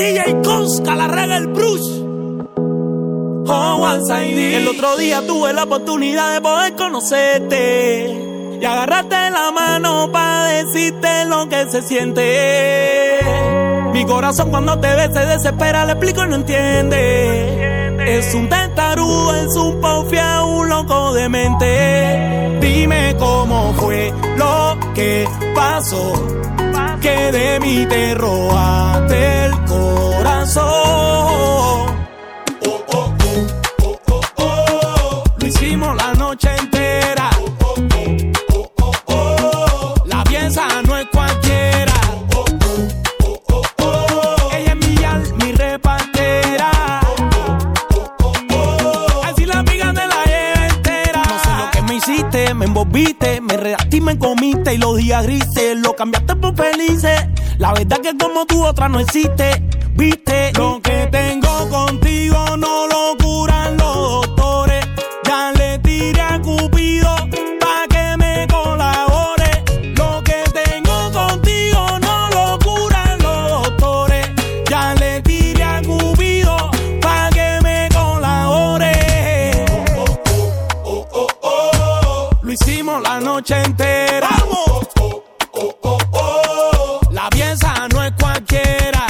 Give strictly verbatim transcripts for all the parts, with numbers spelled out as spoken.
D J Cons, Galarraga el Bruce. Oh, Once I D. El otro día tuve la oportunidad de poder conocerte y agarrarte la mano para decirte lo que se siente. Mi corazón cuando te ve se desespera, le explico y no entiende. Es un testarudo, es un porfia, un loco de mente. Dime cómo fue lo que pasó, que de mí te robaste el corazón. Oh, oh, oh, oh, oh, oh. Lo hicimos la noche entera. Oh, oh, oh, oh, oh. La pieza no es cualquiera. Oh, oh, oh, oh, oh. Ella es mi alma, mi repartera. Oh, oh, oh, oh. Así la amiga te la lleva entera. No sé lo que me hiciste, me envolviste, me redacté y me comiste, y los días grises lo cambiaste por felices. La verdad que como tú otra no existe. Viste, lo que tengo contigo no lo curan los doctores. Ya le tiré a Cupido pa' que me colabore. Lo que tengo contigo no lo curan los doctores. Ya le tiré a Cupido pa' que me colabore. Oh, oh, oh, oh, oh, oh. Lo hicimos la noche entera. ¡Vamos! Oh, oh, oh, oh, oh. La pieza no es cualquiera.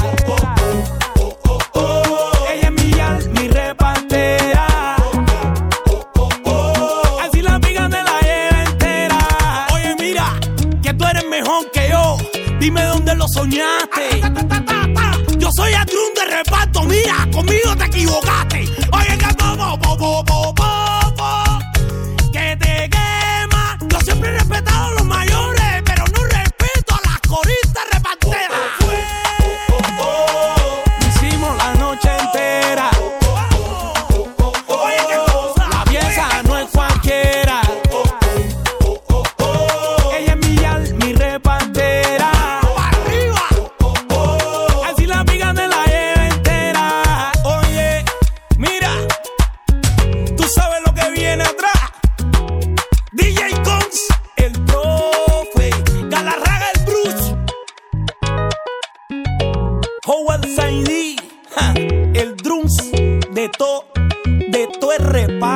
Dime dónde lo soñaste. Yo soy el drum de reparto, mira, conmigo te equivocaste. Oye, que como, po, po, po, po, po, que te quema. Yo siempre he respetado a los mayores, pero no respeto a las coristas reparteras. Oh, oh, oh, oh. Hicimos la noche entera. Oye, qué cosa. La pieza no es cualquiera. Oh, oh, oh, oh. Ella es mi alma, mi repartera. Once I D, ja, el drums de to, de to el reparto.